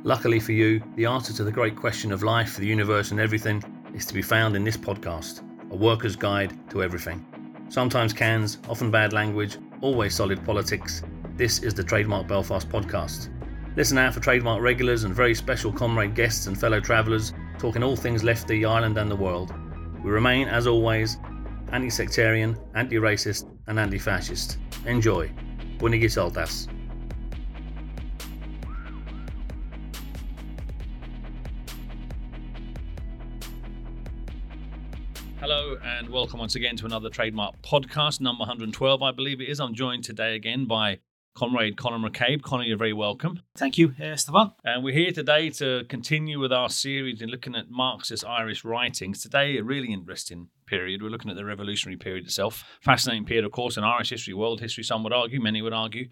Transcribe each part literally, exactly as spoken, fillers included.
Luckily for you, the answer to the great question of life, the universe and everything is to be found in this podcast, a worker's guide to everything. Sometimes cans, often bad language, always solid politics. This is the Trademark Belfast podcast. Listen out for Trademark regulars and very special comrade guests and fellow travellers talking all things Lefty, Ireland and the world. We remain, as always, anti-sectarian, anti-racist and anti-fascist. Enjoy. Buenos soltas. Hello and welcome once again to another Trademark podcast, number one hundred twelve, I believe it is. I'm joined today again by Comrade Conor McCabe. Conor, you're very welcome. Thank you, uh, Stefan. And we're here today to continue with our series in looking at Marxist Irish writings. Today, a really interesting period. We're looking at the revolutionary period itself. Fascinating period, of course, in Irish history, world history, some would argue, many would argue.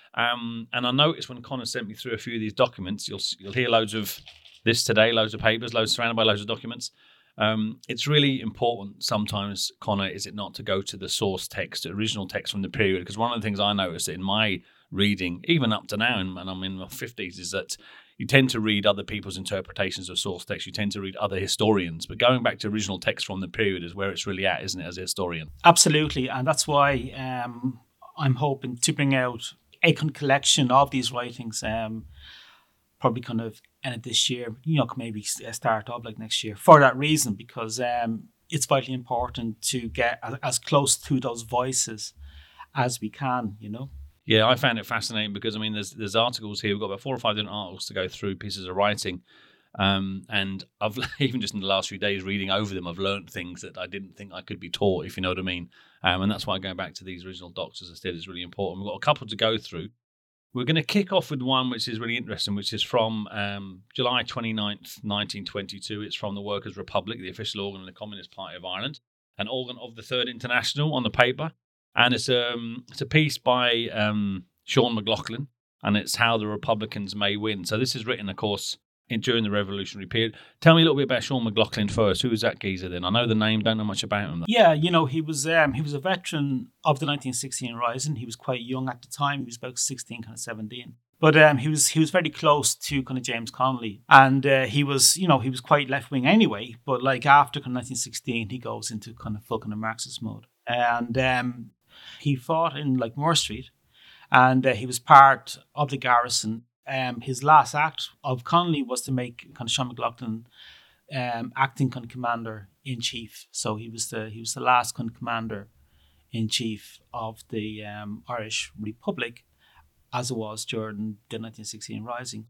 Um, and I noticed when Conor sent me through a few of these documents, you'll you'll hear loads of this today, loads of papers, loads surrounded by loads of documents. Um, it's really important sometimes, Conor, is it not, to go to the source text, the original text from the period? Because one of the things I noticed in my reading, even up to now, and I'm in my fifties, is that you tend to read other people's interpretations of source text. You tend to read other historians. But going back to original text from the period is where it's really at, isn't it, as a historian? Absolutely. And that's why um, I'm hoping to bring out a collection of these writings, um, probably kind of end of this year, you know, maybe start up like next year, for that reason, because um, it's vitally important to get as, as close to those voices as we can, you know. Yeah, I found it fascinating because, I mean, there's there's articles here. We've got about four or five different articles to go through, pieces of writing. Um, and I've even just in the last few days reading over them, I've learned things that I didn't think I could be taught, if you know what I mean. Um, and that's why going back to these original docs, as I said, is really important. We've got a couple to go through. We're going to kick off with one which is really interesting, which is from um, July twenty-ninth, nineteen twenty-two. It's from the Workers' Republic, the official organ of the Communist Party of Ireland, an organ of the Third International on the paper. And it's, um, it's a piece by um, Sean McLaughlin, and it's How the Republicans May Win. So this is written, of course, in, during the revolutionary period. Tell me a little bit about Sean McLaughlin first. Who is that geezer then? I know the name, don't know much about him. Yeah, you know, he was um, he was a veteran of the nineteen sixteen Rising. He was quite young at the time. He was about sixteen, kind of seventeen. But um, he was he was very close to kind of James Connolly, and uh, he was, you know, he was quite left wing anyway. But like after kind of nineteen sixteen, he goes into kind of full kind of Marxist mode, and um, he fought in like Moore Street, and uh, he was part of the garrison. Um, his last act of Connolly was to make kind of Sean McLaughlin um, acting kind of commander in chief. So he was the he was the last kind of commander in chief of the um, Irish Republic, as it was during the nineteen sixteen Rising.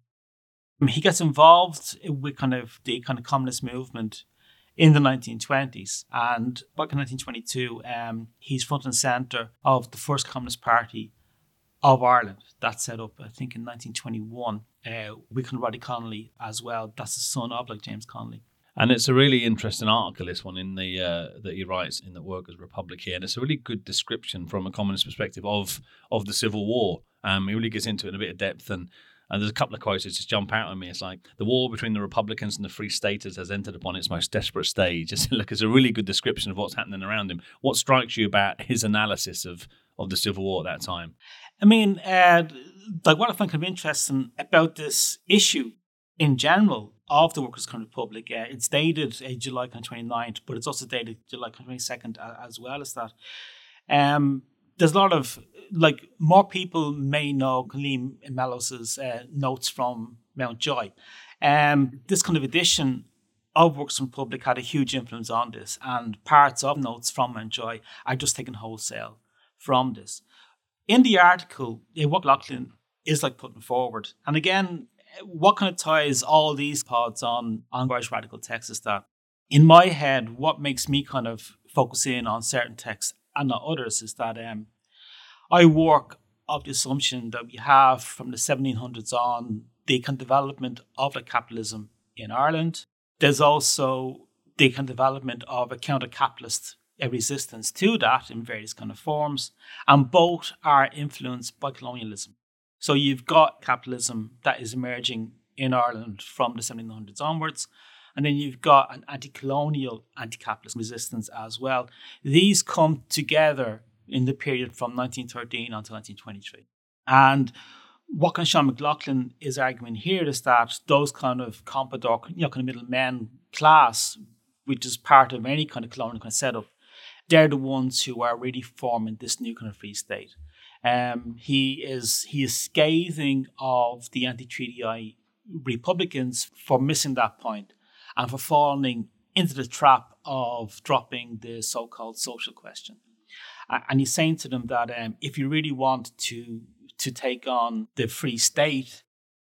He gets involved with kind of the kind of communist movement in the nineteen twenties, and back in nineteen twenty-two, um, he's front and centre of the first Communist Party of Ireland. That set up, I think, in nineteen twenty-one, uh, with Roddy Connolly as well. That's the son of like James Connolly. And it's a really interesting article, this one, in the uh, that he writes in the Workers' Republic here. And it's a really good description from a communist perspective of of the Civil War. Um, he really gets into it in a bit of depth, and And there's a couple of quotes that just jump out at me. It's like, the war between the Republicans and the Free Staters has entered upon its most desperate stage. It's, look, it's a really good description of what's happening around him. What strikes you about his analysis of, of the Civil War at that time? I mean, uh, like what I find kind of interesting about this issue in general of the Workers' Republic, uh, it's dated uh, July twenty-ninth, but it's also dated July twenty-second uh, as well as that. Um, there's a lot of, like, more people may know Liam Mellows's uh, notes from Mountjoy. Um, this kind of edition of Workers' Republic had a huge influence on this, and parts of notes from Mountjoy are just taken wholesale from this. In the article, uh, what McLaughlin is like putting forward, and again, what kind of ties all these pods on, on Irish radical texts is that, in my head, what makes me kind of focus in on certain texts and not others is that um, I work of the assumption that we have from the seventeen hundreds on the kind of development of like capitalism in Ireland. There's also the kind of development of a counter-capitalist a resistance to that in various kind of forms, and both are influenced by colonialism. So you've got capitalism that is emerging in Ireland from the seventeen hundreds onwards, and then you've got an anti-colonial, anti-capitalist resistance as well. These come together in the period from nineteen thirteen until nineteen twenty-three. And what kind of Sean McLaughlin is arguing here is that those kind of comprador, you know, kind of middle men class, which is part of any kind of colonial kind of setup, they're the ones who are really forming this new kind of free state. Um, he is he is scathing of the anti-treaty Republicans for missing that point and for falling into the trap of dropping the so-called social question. Uh, and he's saying to them that um, if you really want to to take on the free state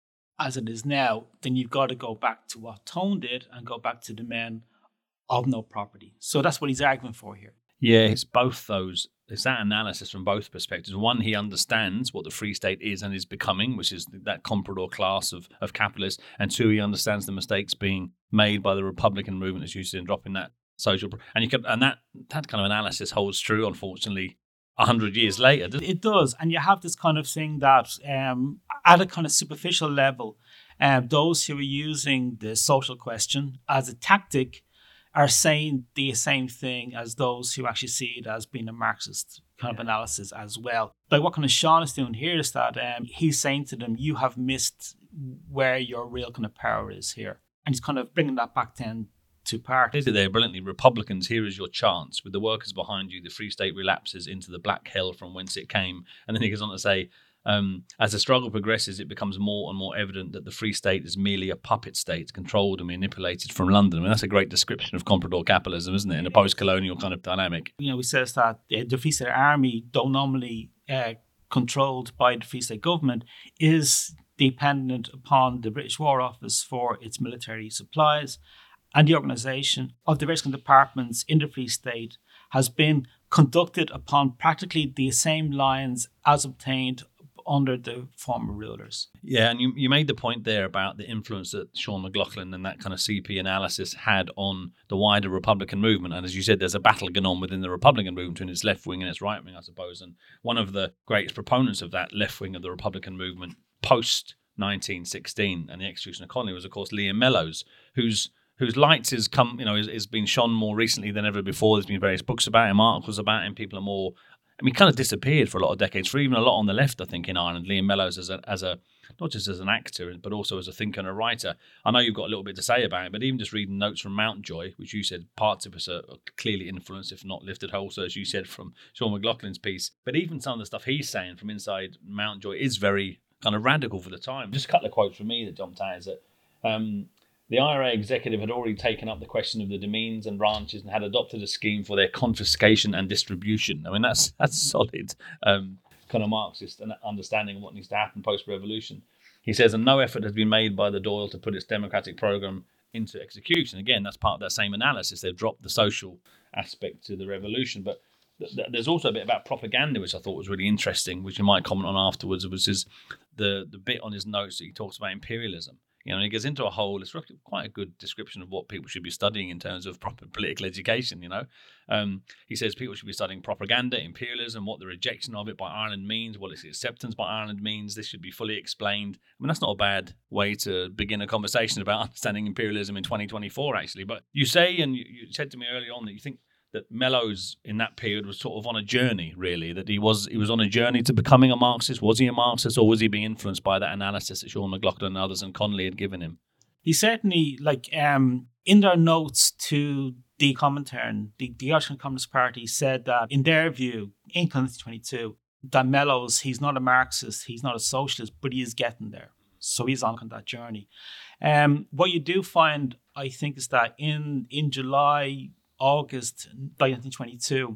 as it is now, then you've got to go back to what Tone did and go back to the men of no property. So that's what he's arguing for here. Yeah, it's both those. It's that analysis from both perspectives. One, he understands what the free state is and is becoming, which is that comprador class of, of capitalists. And two, he understands the mistakes being made by the Republican movement, as you said, in dropping that social. And you can, and that that kind of analysis holds true, unfortunately, a hundred years later. Doesn't it? It does, and you have this kind of thing that, um, at a kind of superficial level, um, those who are using the social question as a tactic are saying the same thing as those who actually see it as being a Marxist kind of analysis as well. Like what kind of Sean is doing here is that um, he's saying to them, you have missed where your real kind of power is here. And he's kind of bringing that back then to part. Is it there brilliantly? Republicans, here is your chance. With the workers behind you, the free state relapses into the black hell from whence it came. And then he goes on to say, Um, as the struggle progresses, it becomes more and more evident that the Free State is merely a puppet state controlled and manipulated from London. I mean, that's a great description of comprador capitalism, isn't it, in a post-colonial kind of dynamic. You know, he says that uh, the Free State Army, though nominally uh, controlled by the Free State government, is dependent upon the British War Office for its military supplies, and the organisation of the various departments in the Free State has been conducted upon practically the same lines as obtained under the former rulers. Yeah, and you, you made the point there about the influence that Sean McLaughlin and that kind of C P analysis had on the wider Republican movement. And as you said, there's a battle going on within the Republican movement between its left wing and its right wing, I suppose. And one of the greatest proponents of that left wing of the Republican movement post nineteen sixteen and the execution of Connolly was, of course, Liam Mellows, whose whose light has come, you know, is, is been shone more recently than ever before. There's been various books about him, articles about him. People are more. I mean, he kind of disappeared for a lot of decades, for even a lot on the left, I think, in Ireland. Liam Mellows as a, as a not just as an actor, but also as a thinker and a writer. I know you've got a little bit to say about it, but even just reading notes from Mountjoy, which you said parts of us are clearly influenced, if not lifted wholesale, as you said, from Sean McLaughlin's piece. But even some of the stuff he's saying from inside Mountjoy is very kind of radical for the time. Just a couple of quotes from me that jumped out is that um, the I R A executive had already taken up the question of the domains and ranches and had adopted a scheme for their confiscation and distribution. I mean, that's that's solid um, kind of Marxist understanding of what needs to happen post-revolution. He says, and no effort has been made by the Dáil to put its democratic programme into execution. Again, that's part of that same analysis. They've dropped the social aspect to the revolution. But th- th- there's also a bit about propaganda, which I thought was really interesting, which you might comment on afterwards, which is the, the bit on his notes that he talks about imperialism. You know, he goes into a whole, it's quite a good description of what people should be studying in terms of proper political education, you know. Um, he says people should be studying propaganda, imperialism, what the rejection of it by Ireland means, what its acceptance by Ireland means. This should be fully explained. I mean, that's not a bad way to begin a conversation about understanding imperialism in twenty twenty-four, actually. But you say, and you, you said to me earlier on, that you think that Mellows in that period was sort of on a journey, really, that he was he was on a journey to becoming a Marxist. Was he a Marxist, or was he being influenced by that analysis that Sean McLaughlin and others and Connolly had given him? He certainly, like, um, in their notes to the Comintern, the, the Irish Communist Party said that, in their view, in nineteen twenty-two, that Mellows, he's not a Marxist, he's not a socialist, but he is getting there. So he's on that journey. Um, what you do find, I think, is that in in July, August nineteen twenty-two,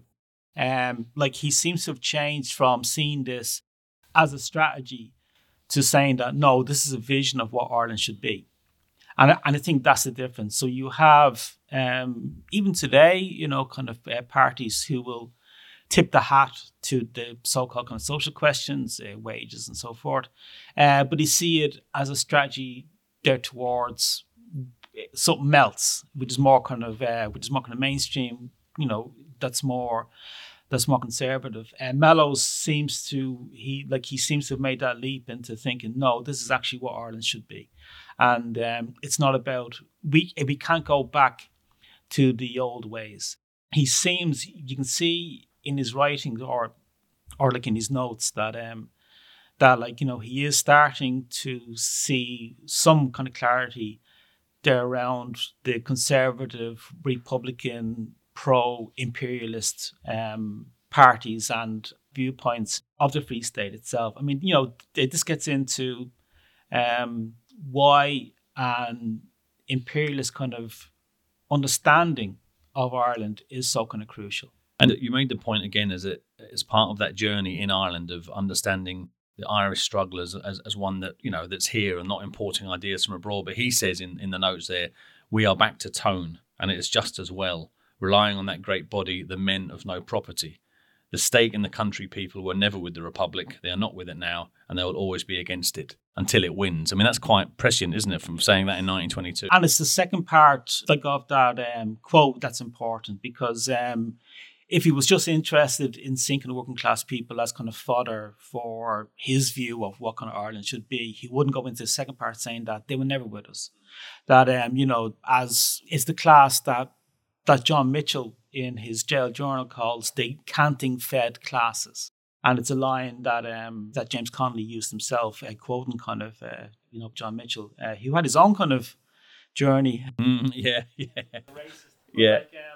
um, like he seems to have changed from seeing this as a strategy to saying that, no, this is a vision of what Ireland should be. And, and I think that's the difference. So you have, um, even today, you know, kind of uh, parties who will tip the hat to the so-called kind of social questions, uh, wages and so forth. Uh, but you see it as a strategy there towards something else, which is more kind of, uh, which is more kind of mainstream, you know, that's more, that's more conservative. And uh, Mellows seems to, he like he seems to have made that leap into thinking, no, this is actually what Ireland should be. And um, it's not about, we we can't go back to the old ways. He seems, you can see in his writings or or like in his notes that um that, like, you know, he is starting to see some kind of clarity there around the conservative, Republican, pro-imperialist um, parties and viewpoints of the Free State itself. I mean, you know, this gets into um, why an imperialist kind of understanding of Ireland is so kind of crucial. And you made the point again as it as part of that journey in Ireland of understanding the Irish struggle as, as, as one that, you know, that's here and not importing ideas from abroad. But he says in, in the notes there, we are back to tone, and it is just as well, relying on that great body, the men of no property. The stake in the country people were never with the Republic. They are not with it now, and they will always be against it until it wins. I mean, that's quite prescient, isn't it, from saying that in nineteen twenty-two? And it's the second part like of that um, quote that's important, because um, if he was just interested in sinking the working class people as kind of fodder for his view of what kind of Ireland should be, he wouldn't go into the second part saying that they were never with us. That, um, you know, as is the class that that John Mitchell in his jail journal calls the canting-fed classes. And it's a line that um, that James Connolly used himself, uh, quoting kind of, uh, you know, John Mitchell, uh, who had his own kind of journey. Mm, yeah, yeah. Racist, yeah. Like, um,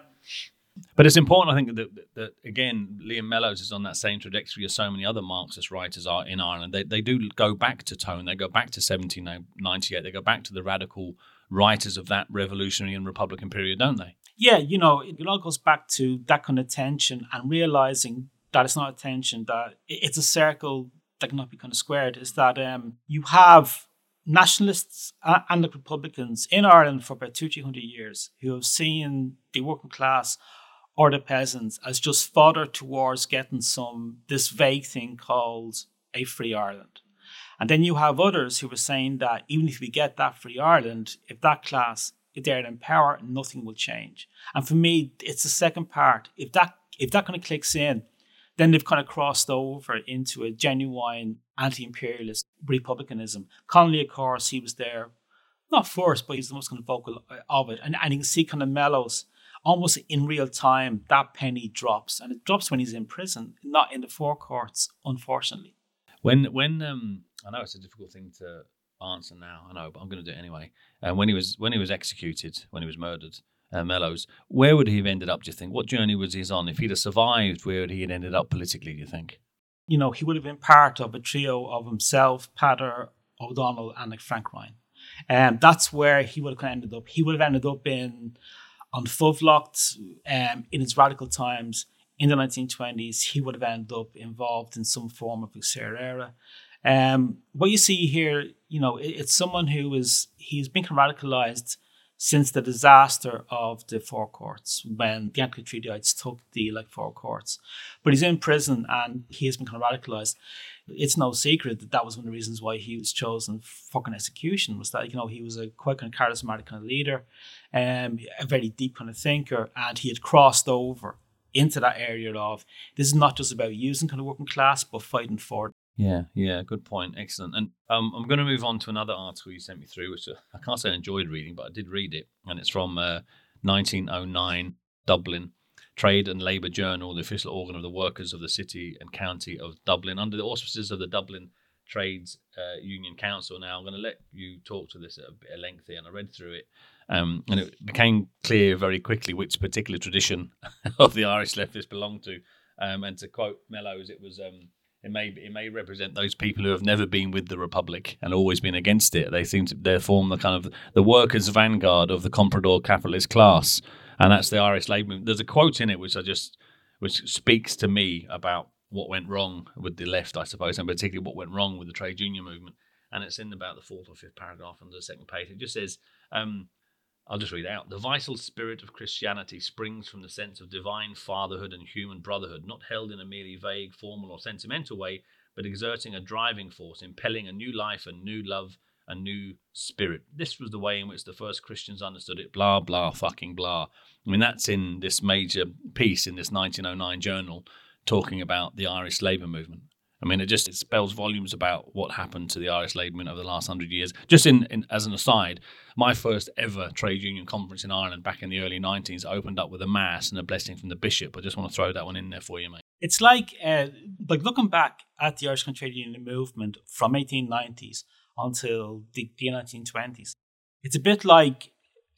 But it's important, I think, that, that, that, again, Liam Mellows is on that same trajectory as so many other Marxist writers are in Ireland. They they do go back to tone. They go back to seventeen ninety-eight. They go back to the radical writers of that revolutionary and Republican period, don't they? Yeah, you know, it, it all goes back to that kind of tension and realizing that it's not a tension, that it, it's a circle that cannot be kind of squared. Is that um, you have nationalists and the Republicans in Ireland for about two, three hundred years who have seen the working class or the peasants as just fodder towards getting some, this vague thing called a free Ireland. And then you have others who are saying that even if we get that free Ireland, if that class, if they're in power, nothing will change. And for me, it's the second part. If that if that kind of clicks in, then they've kind of crossed over into a genuine anti-imperialist republicanism. Connolly, of course, he was there, not first, but he's the most kind of vocal of it. And, and you can see kind of Mellows, almost in real time, that penny drops. And it drops when he's in prison, not in the forecourts, unfortunately. When, when um, I know it's a difficult thing to answer now, I know, but I'm going to do it anyway. And uh, when he was when he was executed, when he was murdered, uh, Mellows, where would he have ended up, do you think? What journey was he on? If he'd have survived, where would he have ended up politically, do you think? You know, he would have been part of a trio of himself, Pater, O'Donnell, and like Frank Ryan. And um, that's where he would have kind of ended up. He would have ended up in on Fuvlocht, um, in his radical times in the nineteen twenties. He would have ended up involved in some form of Sarah era. Um, what you see here, you know, it, it's someone who is, he's been radicalized since the disaster of the Four Courts, when the anti-treatyites took the like Four Courts. But he's in prison and he has been kind of radicalized. It's no secret that that was one of the reasons why he was chosen for fucking execution, was that, you know, he was a quite kind of charismatic kind of leader, um, a very deep kind of thinker, and he had crossed over into that area of, this is not just about using kind of working class, but fighting for it. Yeah, yeah, good point. Excellent. And um, I'm going to move on to another article you sent me through, which I can't say I enjoyed reading, but I did read it. And it's from uh, nineteen oh nine, Dublin, Trade and Labour Journal, the official organ of the workers of the city and county of Dublin, under the auspices of the Dublin Trades uh, Union Council. Now, I'm going to let you talk to this at a bit of length here, and I read through it. Um, and it became clear very quickly which particular tradition of the Irish leftists belonged to. Um, and to quote Mellows, it was... Um, It may it may represent those people who have never been with the Republic and always been against it. They seem to they form the kind of the workers' vanguard of the comprador capitalist class, and that's the Irish Labour movement. There's a quote in it which I just which speaks to me about what went wrong with the left, I suppose, and particularly what went wrong with the trade union movement. And it's in about the fourth or fifth paragraph on the second page. It just says, um, I'll just read it out. The vital spirit of Christianity springs from the sense of divine fatherhood and human brotherhood, not held in a merely vague, formal or sentimental way, but exerting a driving force, impelling a new life, a new love, a new spirit. This was the way in which the first Christians understood it, blah, blah, fucking blah. I mean, that's in this major piece in this nineteen oh nine journal talking about the Irish Labour movement. I mean, it just it spells volumes about what happened to the Irish Labour movement over the last hundred years. Just in, in as an aside, my first ever trade union conference in Ireland back in the early nineties opened up with a mass and a blessing from the bishop. I just want to throw that one in there for you, mate. It's like, uh, like looking back at the Irish trade union movement from eighteen nineties until the, the nineteen twenties. It's a bit like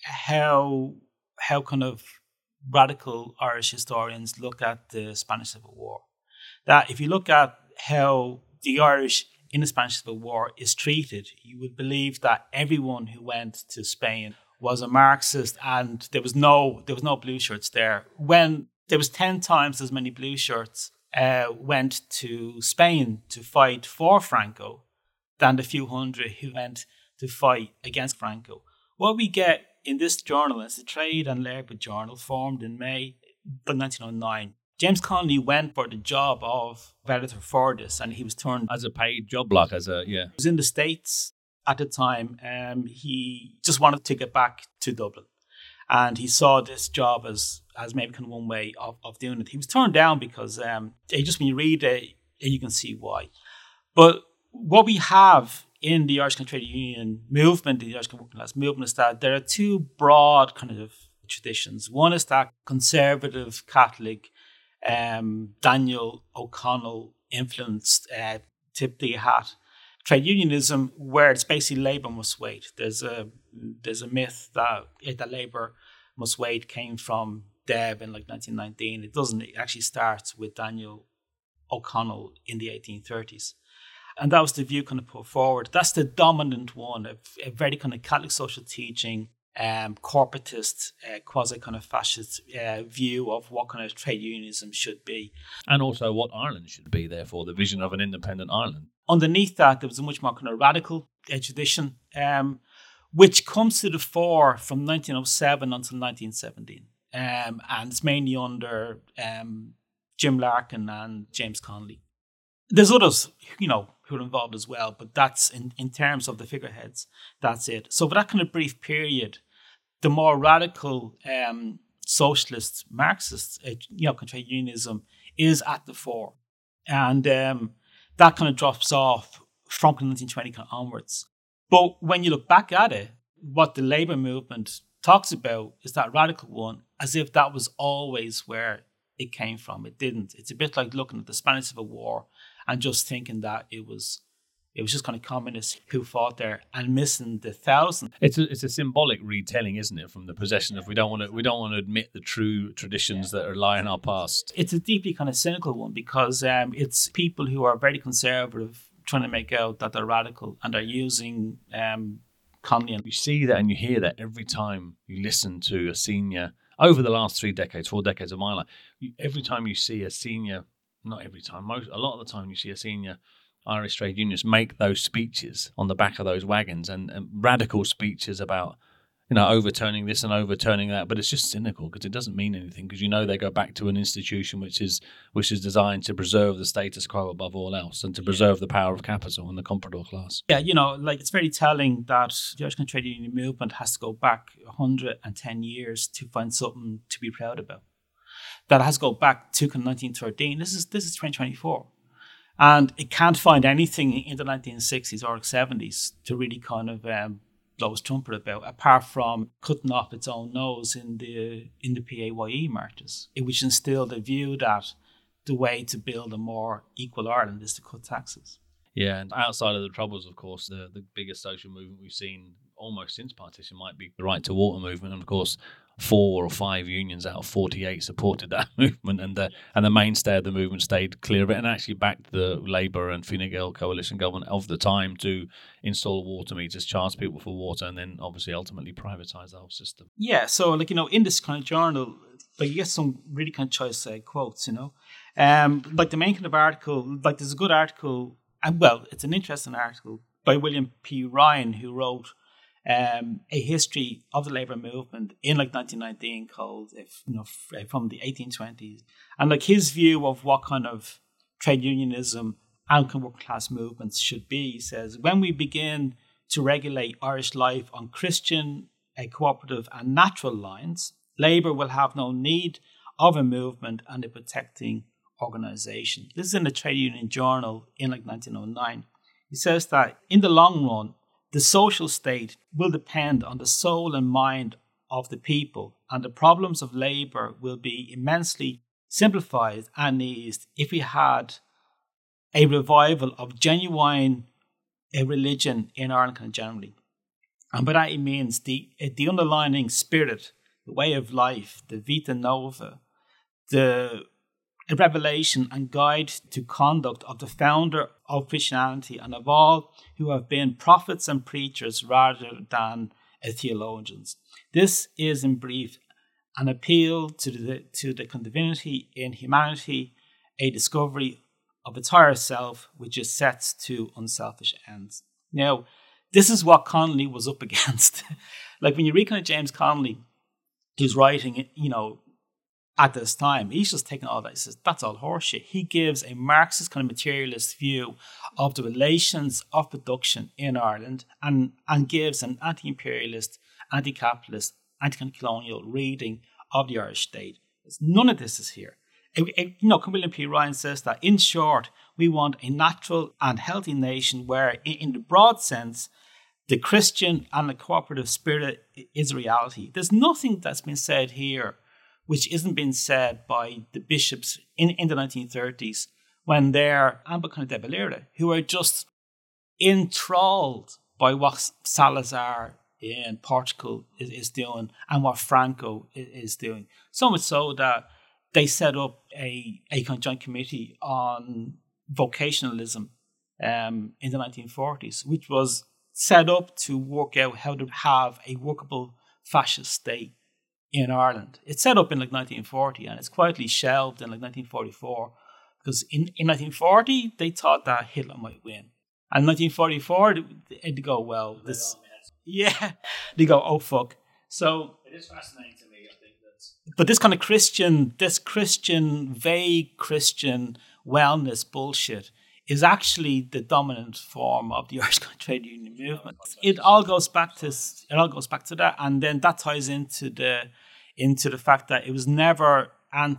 how how kind of radical Irish historians look at the Spanish Civil War. That if you look at how the Irish in the Spanish Civil War is treated, you would believe that everyone who went to Spain was a Marxist, and there was no there was no blue shirts there. When there was ten times as many blue shirts uh, went to Spain to fight for Franco than the few hundred who went to fight against Franco. What we get in this journal is the Trade and Labour Journal, formed in May of nineteen oh nine. James Connolly went for the job of editor for this, and he was turned as a paid job, like as a yeah. He was in the States at the time. Um, he just wanted to get back to Dublin, and he saw this job as as maybe kind of one way of, of doing it. He was turned down because um, just when you read it, you can see why. But what we have in the Irish Trade Union movement, the Irish working class movement, is that there are two broad kind of traditions. One is that conservative Catholic, um, Daniel O'Connell influenced uh, tip the hat trade unionism, where it's basically Labour must wait. There's a there's a myth that that Labour must wait came from Deb in like nineteen nineteen. It doesn't. It actually starts with Daniel O'Connell in the eighteen thirties. And that was the view kind of put forward. That's the dominant one, a, a very kind of Catholic social teaching, um, corporatist, uh, quasi kind of fascist uh, view of what kind of trade unionism should be. And also what Ireland should be, therefore, the vision of an independent Ireland. Underneath that, there was a much more kind of radical uh, tradition, um, which comes to the fore from nineteen oh seven until nineteen seventeen. Um, and it's mainly under um, Jim Larkin and James Connolly. There's others, you know, who are involved as well, but that's in, in terms of the figureheads, that's it. So for that kind of brief period, the more radical um, socialist, Marxist, uh, you know, trade unionism is at the fore. And um, that kind of drops off from nineteen twenty onwards. But when you look back at it, what the Labour movement talks about is that radical one, as if that was always where it came from. It didn't. It's a bit like looking at the Spanish Civil War and just thinking that it was it was just kind of communists who fought there and missing the thousand. It's a it's a symbolic retelling, isn't it, from the possession of we don't want to we don't want to admit the true traditions yeah. that are lie in our past. It's a deeply kind of cynical one because um, it's people who are very conservative trying to make out that they're radical and are using um, Connolly. And you see that and you hear that every time you listen to a senior over the last three decades, four decades of my life. Every time you see a senior. Not every time, most a lot of the time you see a senior Irish trade unionist make those speeches on the back of those wagons and, and radical speeches about, you know, overturning this and overturning that. But it's just cynical because it doesn't mean anything because, you know, they go back to an institution which is which is designed to preserve the status quo above all else and to preserve yeah. the power of capital and the comprador class. Yeah, you know, like it's very telling that the Irish trade union movement has to go back one hundred ten years to find something to be proud about. That has to go back to nineteen thirteen. This is this is twenty twenty-four. And it can't find anything in the nineteen sixties or seventies to really kind of um, blow its trumpet about, apart from cutting off its own nose in the in the P A Y E marches, which instilled a view that the way to build a more equal Ireland is to cut taxes. Yeah, and outside of the Troubles, of course, the, the biggest social movement we've seen almost since partition might be the Right to Water movement. And of course, four or five unions out of forty-eight supported that movement, and the and the mainstay of the movement stayed clear of it and actually backed the Labour and Fine Gael coalition government of the time to install water meters, charge people for water, and then obviously ultimately privatise the whole system. Yeah, so like, you know, in this kind of journal, like you get some really kind of choice uh, quotes, you know. Um, like the main kind of article, like there's a good article, and well, it's an interesting article by William P. Ryan, who wrote Um, a history of the labour movement in like nineteen nineteen called, if you know, from the eighteen twenties, and like his view of what kind of trade unionism and working class movements should be. He says, when we begin to regulate Irish life on Christian, a cooperative and natural lines, labour will have no need of a movement and a protecting organisation. This is in the Trade Union Journal in like nineteen oh nine. He says that in the long run, the social state will depend on the soul and mind of the people, and the problems of labour will be immensely simplified and eased, if we had a revival of genuine a religion in Ireland kind of generally. And by that it means the the underlying spirit, the way of life, the vita nova, the revelation and guide to conduct of the founder of Christianity and of all who have been prophets and preachers rather than theologians. This is, in brief, an appeal to the to the divinity in humanity, a discovery of its higher self, which is set to unselfish ends. Now, this is what Connolly was up against. Like when you read kind of James Connolly, who's writing, you know, at this time, he's just taking all that. He says, that's all horseshit. He gives a Marxist kind of materialist view of the relations of production in Ireland and, and gives an anti-imperialist, anti-capitalist, anti-colonial reading of the Irish state. None of this is here. It, it, you know, William P. Ryan says that, in short, we want a natural and healthy nation where, in, in the broad sense, the Christian and the cooperative spirit is reality. There's nothing that's been said here which isn't being said by the bishops in, in the nineteen thirties when they're Anglican de Valera, who are just enthralled by what Salazar in Portugal is, is doing and what Franco is, is doing. So much so that they set up a, a joint committee on vocationalism um, in the nineteen forties, which was set up to work out how to have a workable fascist state in Ireland. It's set up in like nineteen forty and it's quietly shelved in like nineteen forty-four because in, in nineteen forty they thought that Hitler might win. And in nineteen forty-four they, they go, well, this, yeah, they go, oh fuck. So it is fascinating to me, I think that. But this kind of Christian, this Christian, vague Christian wellness bullshit is actually the dominant form of the Irish trade union movement. It all goes back to it all goes back to that, and then that ties into the into the fact that it was never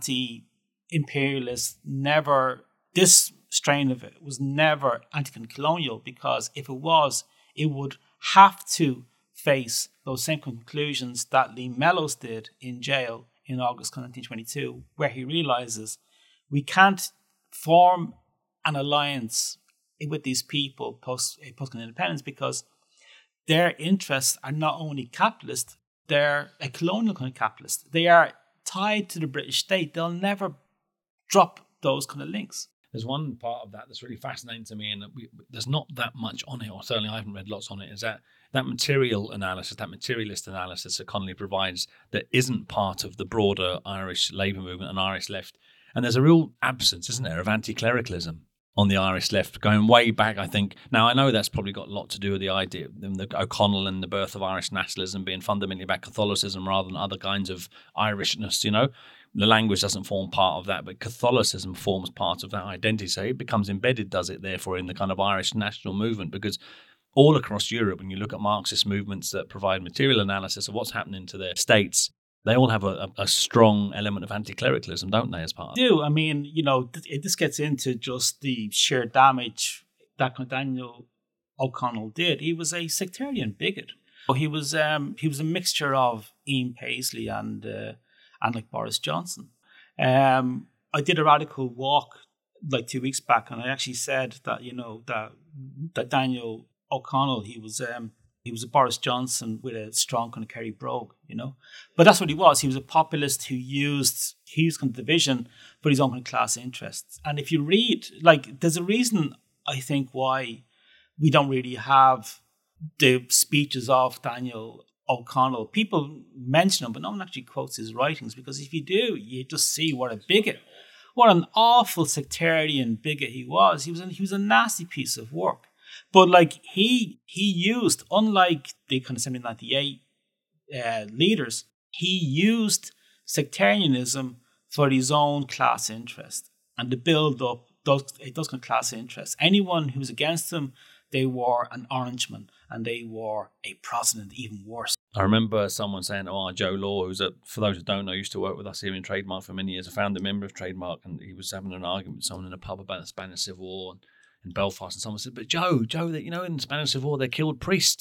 anti-imperialist, never this strain of it was never anti-colonial, because if it was, it would have to face those same conclusions that Lee Mellows did in jail in August nineteen twenty-two, where he realizes we can't form an alliance with these people post post independence because their interests are not only capitalist, they're a colonial kind of capitalist. They are tied to the British state. They'll never drop those kind of links. There's one part of that that's really fascinating to me, and we, there's not that much on it, or certainly I haven't read lots on it, is that that material analysis, that materialist analysis that Connolly provides that isn't part of the broader Irish labour movement and Irish left. And there's a real absence, isn't there, of anti-clericalism on the Irish left, going way back, I think. Now, I know that's probably got a lot to do with the idea of the O'Connell and the birth of Irish nationalism being fundamentally about Catholicism rather than other kinds of Irishness, you know. The language doesn't form part of that, but Catholicism forms part of that identity. So it becomes embedded, does it, therefore, in the kind of Irish national movement, because all across Europe, when you look at Marxist movements that provide material analysis of what's happening to their states, they all have a, a strong element of anti-clericalism, don't they, as part of it? They do. I mean, you know, th- this gets into just the sheer damage that Daniel O'Connell did. He was a sectarian bigot. He was um, he was a mixture of Ian Paisley and uh, and like Boris Johnson. Um, I did a radical walk like two weeks back, and I actually said that, you know, that that Daniel O'Connell, he was um, he was a Boris Johnson with a strong kind of Kerry brogue, you know. But that's what he was. He was a populist who used he used kind of division for his own kind of class interests. And if you read, like, there's a reason I think why we don't really have the speeches of Daniel O'Connell. People mention him, but no one actually quotes his writings, because if you do, you just see what a bigot, what an awful sectarian bigot he was. He was a, he was a nasty piece of work. But like he he used, unlike the kind of seventeen ninety-eight uh, leaders, he used sectarianism for his own class interest and to build up those, those kind of class interests. Anyone who was against him, they were an Orangeman and they were a Protestant, even worse. I remember someone saying, oh, Joe Law, who's a, for those who don't know, used to work with us here in Trademark for many years, a founder member of Trademark, and he was having an argument with someone in a pub about the Spanish Civil War and in Belfast, and someone said, but Joe, Joe, that you know, in the Spanish Civil War, they killed priests.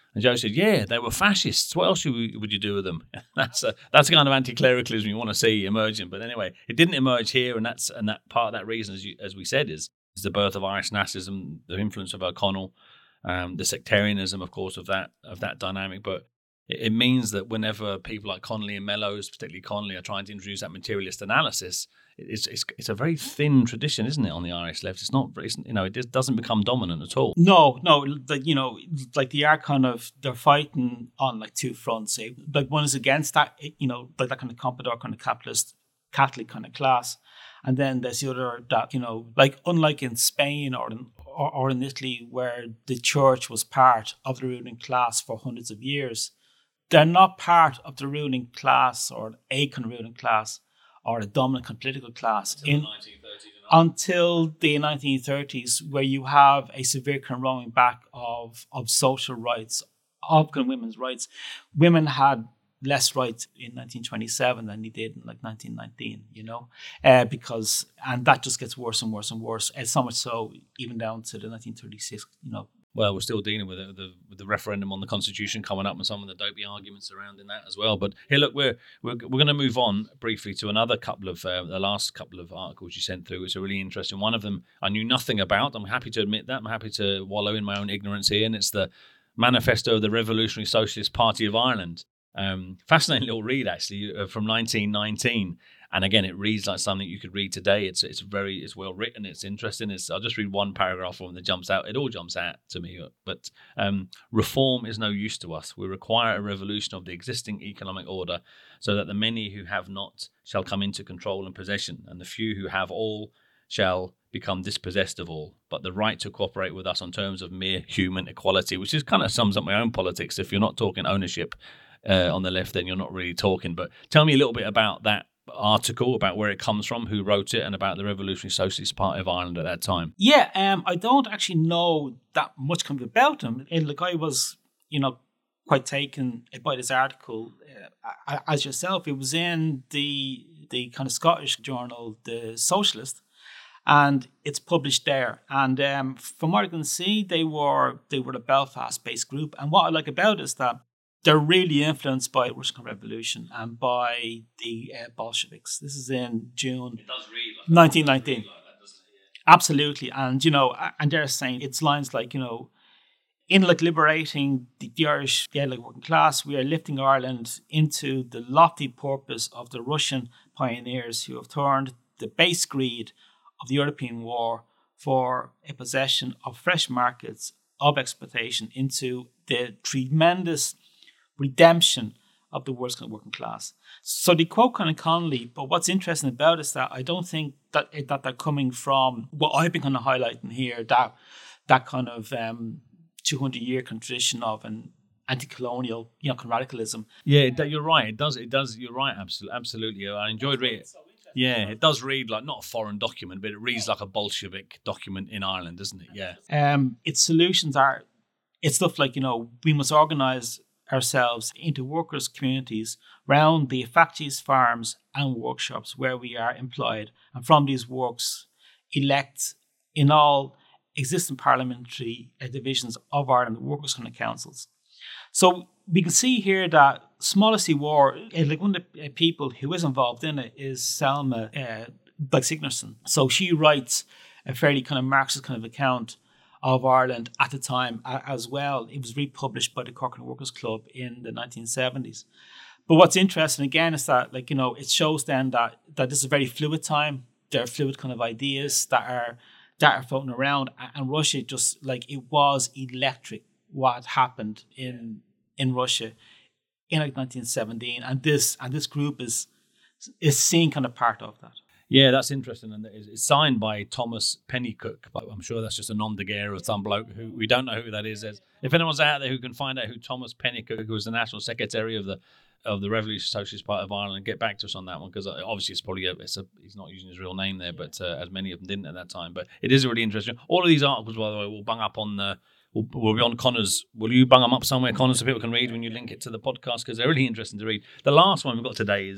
And Joe said, yeah, they were fascists. What else would you, would you do with them? that's a, that's the kind of anti-clericalism you want to see emerging. But anyway, it didn't emerge here, and that's and that part of that reason, as you, as we said, is, is the birth of Irish nationalism, the influence of O'Connell, um, the sectarianism, of course, of that of that dynamic. But it, it means that whenever people like Connolly and Mellows, particularly Connolly, are trying to introduce that materialist analysis, It's, it's it's a very thin tradition, isn't it, on the Irish left? It's not, it's, you know, it just doesn't become dominant at all. No, no, like, you know, like they are kind of, they're fighting on like two fronts. Eh? Like one is against that, you know, like that kind of Pompadour kind of capitalist, Catholic kind of class. And then there's the other that, you know, like unlike in Spain or in, or, or in Italy, where the church was part of the ruling class for hundreds of years, they're not part of the ruling class or a kind of ruling class or a dominant political class until in, the nineteen thirties. until the nineteen thirties, where you have a severe kind of rolling back of, of social rights, of kind of women's rights. Women had less rights in nineteen twenty-seven than they did in like nineteen nineteen, you know, uh, because, and that just gets worse and worse and worse, and so much so even down to the nineteen thirty-six, you know. Well, we're still dealing with it, with the, with the referendum on the Constitution coming up and some of the dopey arguments surrounding that as well. But here, look, we're we're, we're going to move on briefly to another couple of, uh, the last couple of articles you sent through. It's a really interesting one of them I knew nothing about. I'm happy to admit that. I'm happy to wallow in my own ignorance here. And it's the Manifesto of the Revolutionary Socialist Party of Ireland. Um, fascinating little read, actually, uh, from nineteen nineteen. And again, it reads like something you could read today. It's it's very it's well written. It's interesting. It's, I'll just read one paragraph from it that jumps out. It all jumps out to me. But um, reform is no use to us. We require a revolution of the existing economic order, so that the many who have not shall come into control and possession, and the few who have all shall become dispossessed of all. But the right to cooperate with us on terms of mere human equality, which is kind of sums up my own politics. If you're not talking ownership uh, on the left, then you're not really talking. But tell me a little bit about that article, about where it comes from, who wrote it, and about the Revolutionary Socialist Party of Ireland at that time. Yeah, um, I don't actually know that much kind of about them. And like I was, you know, quite taken by this article, uh, as yourself. It was in the the kind of Scottish journal, The Socialist, and it's published there. And um, from what I can see, they were they were a Belfast-based group. And what I like about it is that they're really influenced by the Russian Revolution and by the uh, Bolsheviks. This is in June It does read like nineteen nineteen. Like that, doesn't it? Yeah. Absolutely. And, you know, and they're saying it's lines like, you know, in like liberating the, the Irish yeah, like working class, we are lifting Ireland into the lofty purpose of the Russian pioneers who have turned the base greed of the European war for a possession of fresh markets of exploitation into the tremendous redemption of the world's kind of working class. So they quote kind of Connolly, but what's interesting about it is that I don't think that that they're coming from what I've been kind of highlighting here, that that kind of um, two hundred year tradition of an anti-colonial, you know, kind of radicalism. Yeah, it, you're right. It does. It does. You're right. Absolutely. Absolutely. I enjoyed reading. Yeah, it does read like not a foreign document, but it reads like a Bolshevik document in Ireland, doesn't it? Yeah. Um, its solutions are, it's stuff like, you know, we must organise ourselves into workers' communities round the factories, farms and workshops where we are employed, and from these works elect in all existing parliamentary uh, divisions of Ireland the workers' kind of councils. So we can see here that Smolacy War, uh, like one of the uh, people who is involved in it is Selma uh, Signerson. So she writes a fairly kind of Marxist kind of account of Ireland at the time as well. It was republished by the Cork Workers' Club in the nineteen seventies. But what's interesting again is that, like, you know, it shows then that that this is a very fluid time. There are fluid kind of ideas that are that are floating around, and Russia just, like, it was electric what happened in in Russia in like nineteen seventeen, and this and this group is is seeing kind of part of that. Yeah, that's interesting, and it's signed by Thomas Pennycook, but I'm sure that's just a nom de guerre of some bloke who we don't know who that is. If anyone's out there who can find out who Thomas Pennycook, who was the National Secretary of the of the Revolutionary Socialist Party of Ireland, get back to us on that one, because obviously it's probably a, it's a, he's not using his real name there, but uh, as many of them didn't at that time. But it is really interesting. All of these articles, by the way, will bung up on the. We'll, we'll be on Connor's. Will you bung them up somewhere, Connor, so people can read when you link it to the podcast? Because they're really interesting to read. The last one we've got today is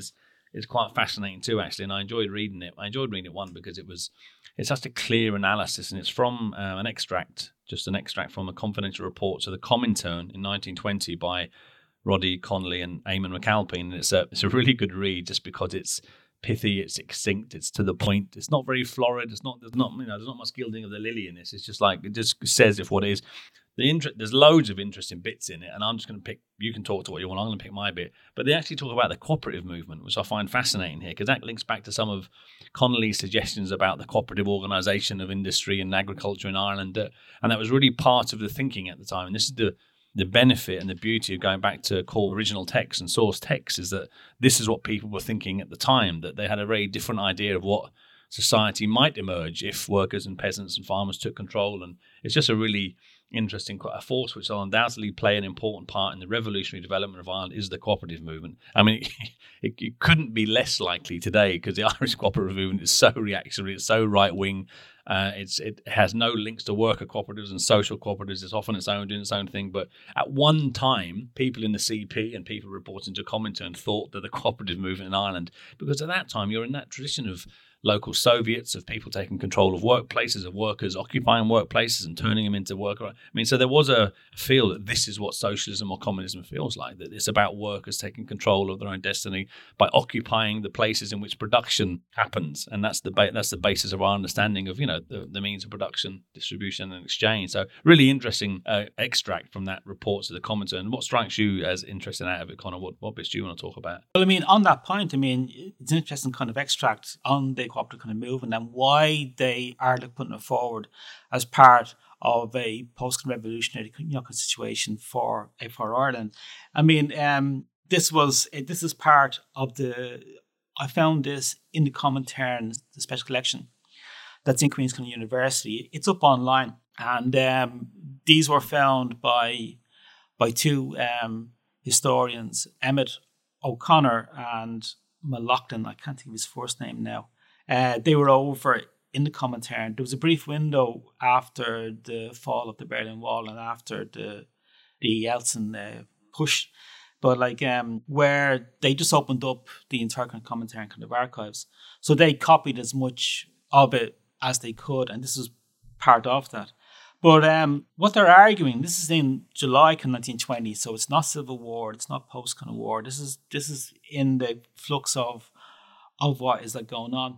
is quite fascinating too, actually. And I enjoyed reading it. I enjoyed reading it one because it was it's such a clear analysis, and it's from uh, an extract, just an extract from a confidential report to the Comintern in nineteen twenty by Roddy Connolly and Eamon McAlpine. And it's a it's a really good read just because it's pithy, it's succinct, it's to the point. It's not very florid. It's not there's not you know there's not much gilding of the lily in this. It's just like it just says if what it is. The inter- there's loads of interesting bits in it, and I'm just going to pick. You can talk to what you want. I'm going to pick my bit, but they actually talk about the cooperative movement, which I find fascinating here because that links back to some of Connolly's suggestions about the cooperative organisation of industry and agriculture in Ireland, uh, and that was really part of the thinking at the time. And this is the the benefit and the beauty of going back to core original text and source text is that this is what people were thinking at the time. That they had a very different idea of what society might emerge if workers and peasants and farmers took control, and it's just a really interesting a force which will undoubtedly play an important part in the revolutionary development of Ireland is the cooperative movement. I mean, it, it couldn't be less likely today because the Irish cooperative movement is so reactionary, it's so right wing. Uh, it's it has no links to worker cooperatives and social cooperatives. It's often its own doing its own thing. But at one time, people in the C P and people reporting to Comintern thought that the cooperative movement in Ireland, because at that time you're in that tradition of local Soviets, of people taking control of workplaces, of workers occupying workplaces and turning them into worker. I mean, so there was a feel that this is what socialism or communism feels like, that it's about workers taking control of their own destiny by occupying the places in which production happens. And that's the ba- that's the basis of our understanding of, you know, the, the means of production, distribution and exchange. So really interesting uh, extract from that report to the Comintern. What strikes you as interesting out of it, Conor? What, what bits do you want to talk about? Well, I mean, on that point, I mean, it's an interesting kind of extract on the cooperative kind of movement and why they are like, putting it forward as part of a post-revolutionary you know, situation for for Ireland. I mean, um, this was this is part of the. I found this in the Comintern, the special collection that's in Queen's College University. It's up online, and um, these were found by by two um, historians, Emmett O'Connor and Malachlan. I can't think of his first name now. Uh, they were over in the Comintern. There was a brief window after the fall of the Berlin Wall and after the the Yeltsin uh, push, but like um, where they just opened up the entire kind of Comintern kind of archives. So they copied as much of it as they could, and this is part of that. But um, what they're arguing, this is in July nineteen twenty, so it's not Civil War, it's not post kind of war. This is this is in the flux of of what is like going on.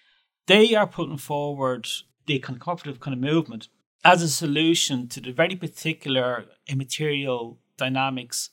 They are putting forward the kind of cooperative kind of movement as a solution to the very particular immaterial dynamics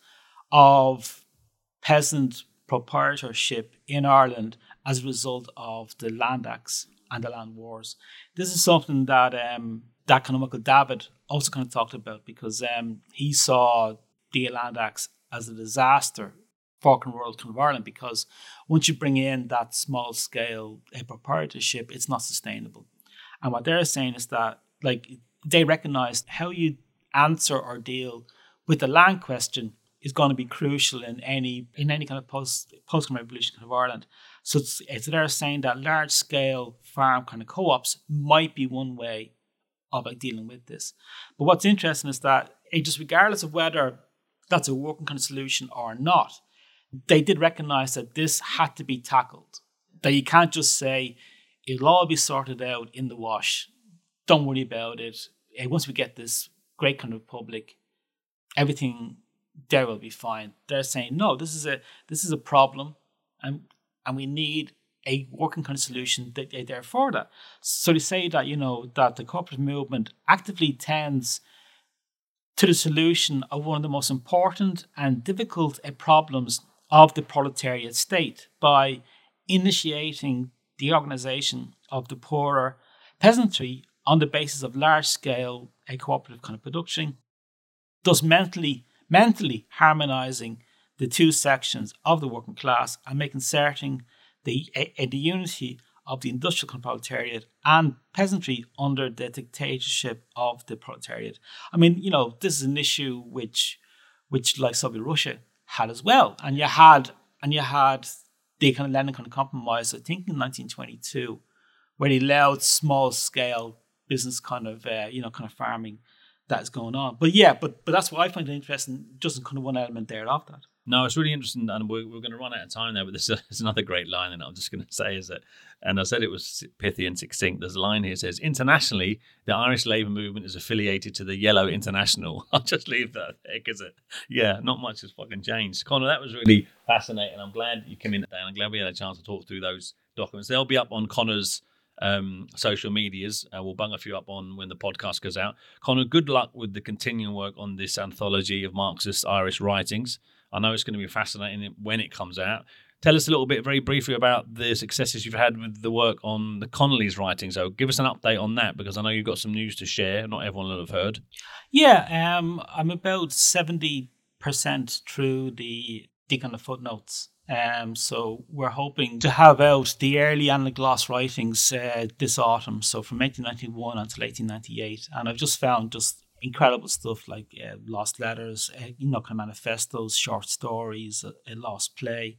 of peasant proprietorship in Ireland as a result of the Land Acts and the land wars. This is something that um, that kind of Michael Davitt also kind of talked about because um, he saw the Land Acts as a disaster for rural kind of Ireland because once you bring in that small scale uh, proprietorship, it's not sustainable. And what they're saying is that like they recognize how you answer or deal with the land question is going to be crucial in any in any kind of post post revolution kind of Ireland. So it's, it's they're saying that large scale farm kind of co-ops might be one way of like dealing with this. But what's interesting is that it just regardless of whether that's a working kind of solution or not, they did recognize that this had to be tackled. That you can't just say it'll all be sorted out in the wash. Don't worry about it. Once we get this great kind of public, everything there will be fine. They're saying no. This is a this is a problem, and and we need a working kind of solution that they're there for that. So they say that you know that the cooperative movement actively tends to the solution of one of the most important and difficult uh, problems of the proletariat state by initiating the organization of the poorer peasantry on the basis of large-scale uh, cooperative kind of production, thus mentally mentally harmonizing the two sections of the working class and making certain the, uh, the unity of the industrial kind of proletariat and peasantry under the dictatorship of the proletariat. I mean, you know, this is an issue which, which like Soviet Russia had as well, and you had and you had the kind of Lenin kind of compromise. I think in nineteen twenty-two, where they allowed small scale business kind of uh, you know kind of farming that is going on. But yeah, but but that's what I find interesting, just in kind of one element there of that. No, it's really interesting, and we're, we're going to run out of time there, but there's, a, there's another great line that I'm just going to say is that, and I said it was pithy and succinct. There's a line here that says, internationally, the Irish labour movement is affiliated to the Yellow International. I'll just leave that there because, yeah, not much has fucking changed. Conor, that was really fascinating. I'm glad you came in today, and I'm glad we had a chance to talk through those documents. They'll be up on Conor's um, social medias. Uh, we'll bung a few up on when the podcast goes out. Conor, good luck with the continuing work on this anthology of Marxist Irish writings. I know it's going to be fascinating when it comes out. Tell us a little bit, very briefly, about the successes you've had with the work on the Connolly's writings. So give us an update on that, because I know you've got some news to share. Not everyone will have heard. Yeah, um, I'm about seventy percent through the Deacon of Footnotes. Um, so we're hoping to have out the early Anna Gloss writings uh, this autumn. So from eighteen ninety-one until eighteen ninety-eight. And I've just found just incredible stuff like uh, lost letters, uh, you know, kind of manifestos, short stories, a, a lost play,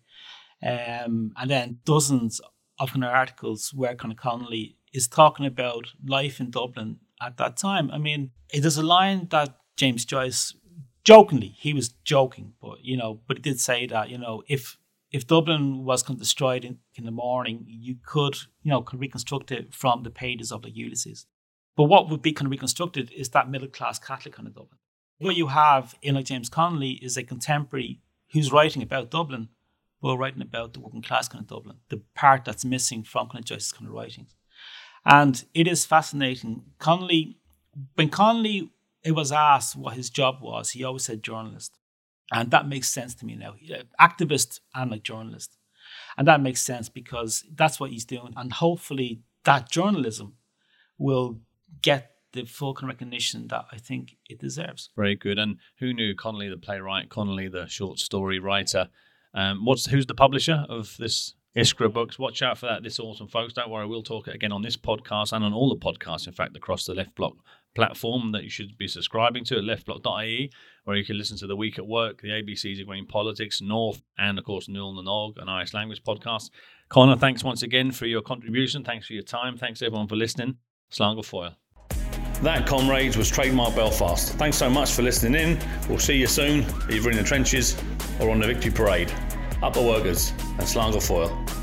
um, and then dozens of kind of articles where kind of Connolly is talking about life in Dublin at that time. I mean, there's a line that James Joyce, jokingly, he was joking, but you know, but he did say that, you know, if if Dublin was kind of destroyed in, in the morning, you could, you know, could reconstruct it from the pages of like Ulysses. But what would be kind of reconstructed is that middle-class Catholic kind of Dublin. What you have in like James Connolly is a contemporary who's writing about Dublin, but writing about the working class kind of Dublin, the part that's missing from kind of Joyce's kind of writings. And it is fascinating. Connolly, when Connolly it was asked what his job was, he always said journalist. And that makes sense to me now. Activist and like journalist. And that makes sense because that's what he's doing. And hopefully that journalism will get the full recognition that I think it deserves. Very good. And who knew Connolly the playwright, Connolly the short story writer? Um, what's who's the publisher of this Iskra Books? Watch out for that this autumn, folks. Don't worry, we'll talk again on this podcast and on all the podcasts, in fact, across the Left Block platform that you should be subscribing to at left block dot I E, where you can listen to The Week at Work, the A B Cs of Green Politics, North, and of course Nual na Nog, an Irish language podcast. Conor, thanks once again for your contribution. Thanks for your time. Thanks everyone for listening. Slán go fóill. That, comrades, was Trademark Belfast. Thanks so much for listening in. We'll see you soon, either in the trenches or on the victory parade. Up the workers, and Slán go fóill.